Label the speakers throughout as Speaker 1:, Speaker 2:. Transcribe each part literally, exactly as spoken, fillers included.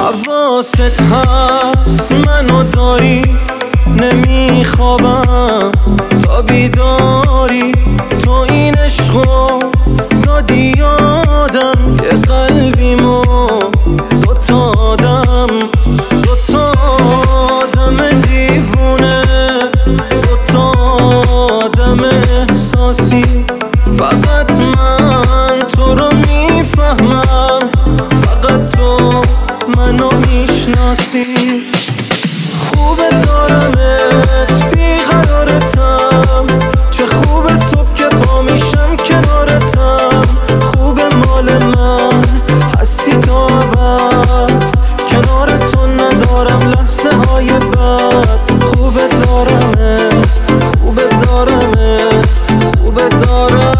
Speaker 1: حواست هست منو داری، نمیخوابم تا بیداری. تو این عشقو دادی یادم، یه قلبیمو دوتا آدم، دوتا آدم دیوونه، دوتا آدم احساسی. فقط من تو رو میفهمم، فقط تو منو میشناسی. خوبه دارمت بیقرارتم، چه خوبه صبح که پا میشم کنارتم. خوبه مال من هستی تا ابد، کنار تو ندارم لحظه های بد. خوبه دارمت، خوبه دارمت، خوبه دارمت،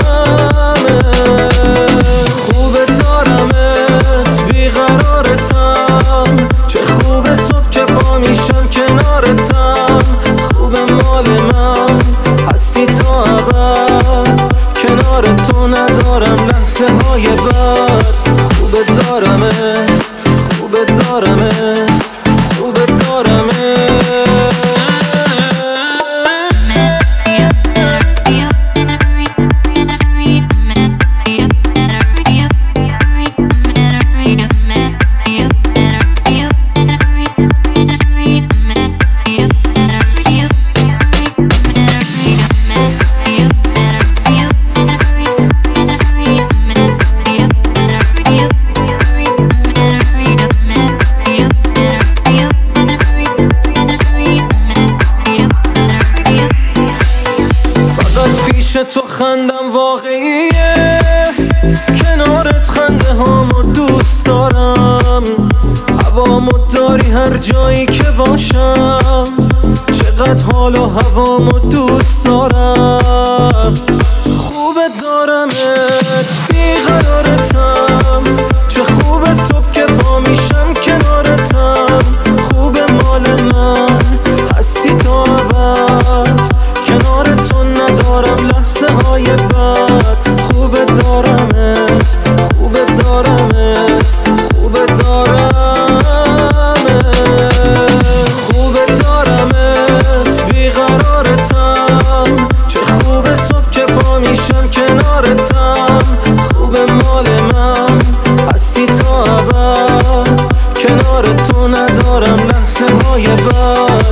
Speaker 1: خوبه دارمت بیقرارتم. چه خوبه صبح که پا میشم کنارتم. خوبه مال من هستی تا ابد، کنار تو ندارم لحظه های بد. خوبه دارمت، خوبه دارمت، خوبه دارمت. پیش تو خندم واقعیه، کنارت خنده هامو دوست دارم. هوامو داری هر جایی که باشم، چقدر حال و هوامو دوست دارم. خوبه دارمت بیقرارتم، چه خوبه صبح که پا میشم کنارتم. خوبه مال من هستی تا ابد، کنار تو ندارم لحظه های بد. خوبه دارمت، خوبه دارمت، خوبه دارمت، خوبه دارمت بیقرارتم. چه خوبه صبح که پا میشم کنارتم. خوبه مال من هستی تا ابد، کنار تو ندارم لحظه های بد.